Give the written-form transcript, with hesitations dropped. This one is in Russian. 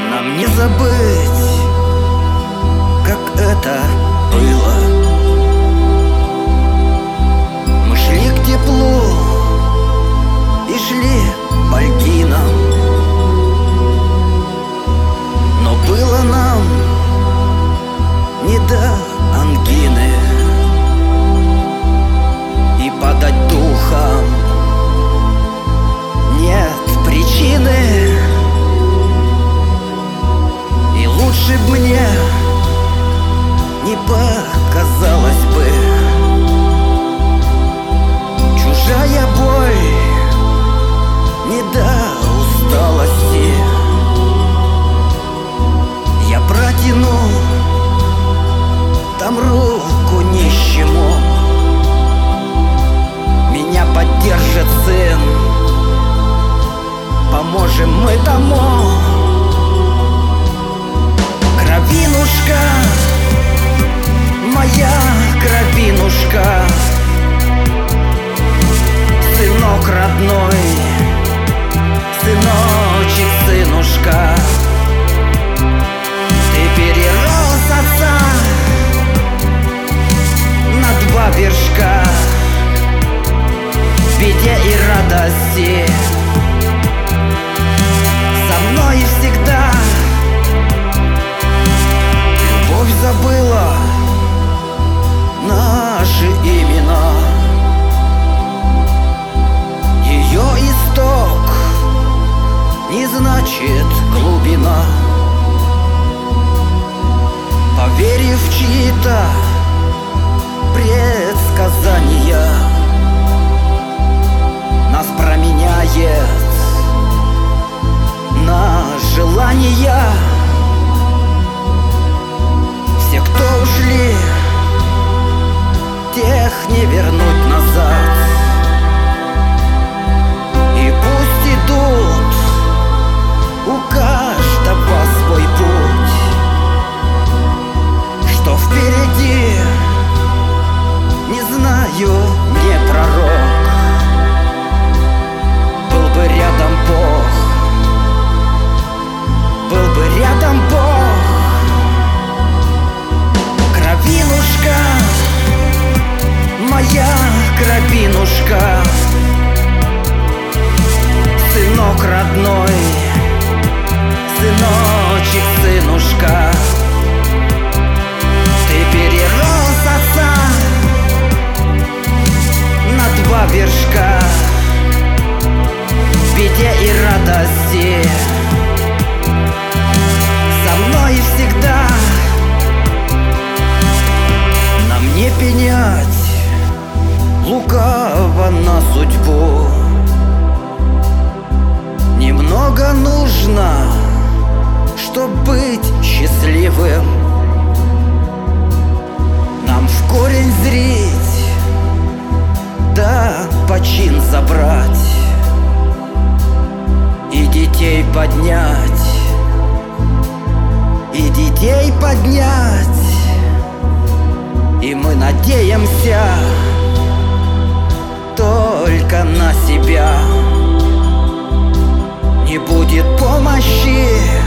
Нам не забыть, как это было. Мы шли к теплу и шли по льдинам, но было нам не до ангины. И падать духом нет причины. И лучше б мне не показалось бы чужая боль не до усталости. Я протяну там руку нищему, меня поддержит сын, поможем мы тому. Кровинушка, моя кровинушка, сынок родной, сыночек, сынушка, ты перерос отца на 2 вершка. В беде и радости со мной всегда. Любовь забыла наши имена, ее исток не значит глубина. Поверив в чьи-то предсказания, нас променяет на желания. Все, кто ушли, тех не вернуть назад. И пусть идут у каждого свой путь, что впереди, не знаю, не пророк. Был бы рядом Бог, был бы рядом Бог. Кровинушка, моя кровинушка, сынок родной, сыночек, сынушка, ты перерос отца на 2 вершка. В беде и радости со мной всегда. Нам не пенять лукаво на судьбу, немного нужно, чтоб быть счастливым. Нам в корень зрить, да почин забрать, и детей поднять, и детей поднять. И мы надеемся только на себя. Не будет помощи